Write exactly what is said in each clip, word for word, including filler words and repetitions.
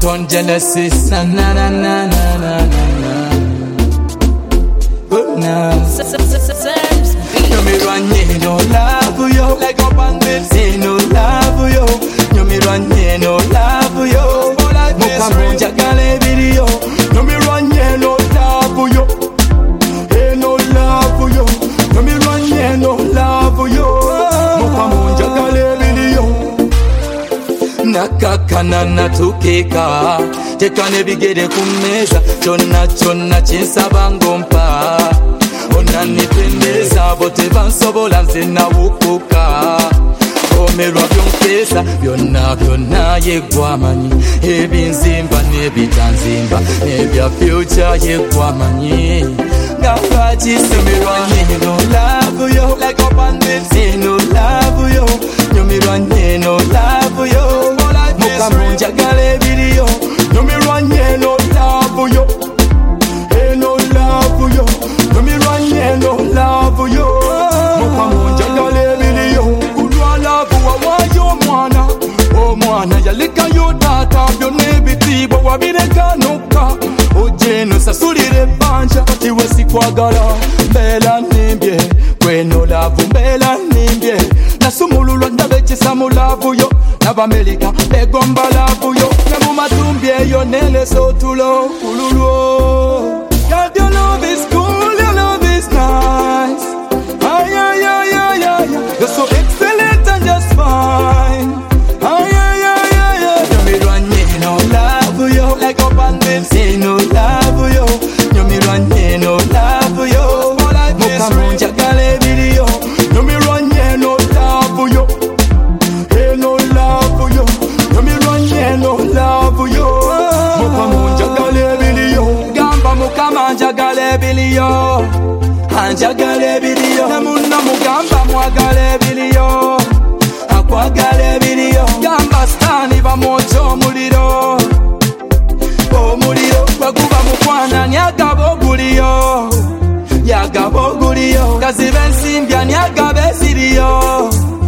on Genesis. Na na na na na na na. Good now. You me run, yeah, no love yo. Like up and this, say no love yo. You me run, yeah, no love yo. Muka monja gale video. You me run, yeah, no love yo. Hey, no love yo. You me run, yeah, no love yo. Muka monja gale video. Nakakana na tukeka. Tekane bigede kumeza. Chona chona chinsaba ngompa. Onanipendeza bote bansobola nze nawukuka. Omerwa byonkesa byonna byonna yegwamanyi. Ebinzimba n'ebitanzimba n'ebya future yegwamanyi. Ngamba kisemerwa no love yo. Like up and this, say no love yo. Nyomirwa no love yo. Muka monja gale video. Nyomirwa no love yo. Hey, no love yo. Nyomirwa no love yo. Muka monja gale video. Kulwa love wa wayo mwana. Oh mwana yalika yo data. Byone bitibo wabireka nuka. Ojeno sasulire banja. Katiwe sikwagala mbela nimbye. Kweno love mbela nimbye. Nasumululwa ndabekisa mu love yo. N'Abamerika begomba love yo. Nemumatumbi yo nele sotulo ululwo. God, your love is cool, your love is nice. Ay, ay, ay, ay, ay. You're so excellent and just fine. Ay, ay, ay, ay, ay. You me run, yeah, no love yo. Like up and this, say no love yo. You me run, yeah, no love yo. Muka monja gale video. You me run, yeah, no love yo. Hey, no love yo. You me run, yeah, no love yo. Muka monja gale video. Gamba muka manja gale video. Anja gale video. Namuna mugamba mwagale video. Akwa gale video. Gamba stani ba mocho muliro. O muliro. Wakuba mukwana nyagabo guliyo. Yagabo guliyo. Kazibe nsimbya nyagabe ziriyo.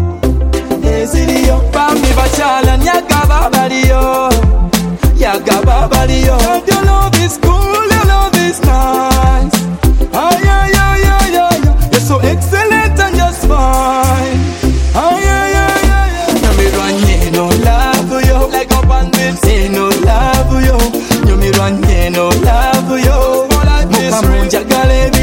Eziriyo. Bami bachala nyagaba baliyo. Yagaba baliyo. God, your love is cool, your love is nice. Ay, ay, ay, ay, ay. You're so excellent and just fine. Ay, ay, ay, ay, ay. You me run, yeah, no love yo. Like up and this, say no love yo. You me run, yeah, no love yo. Muka monja gale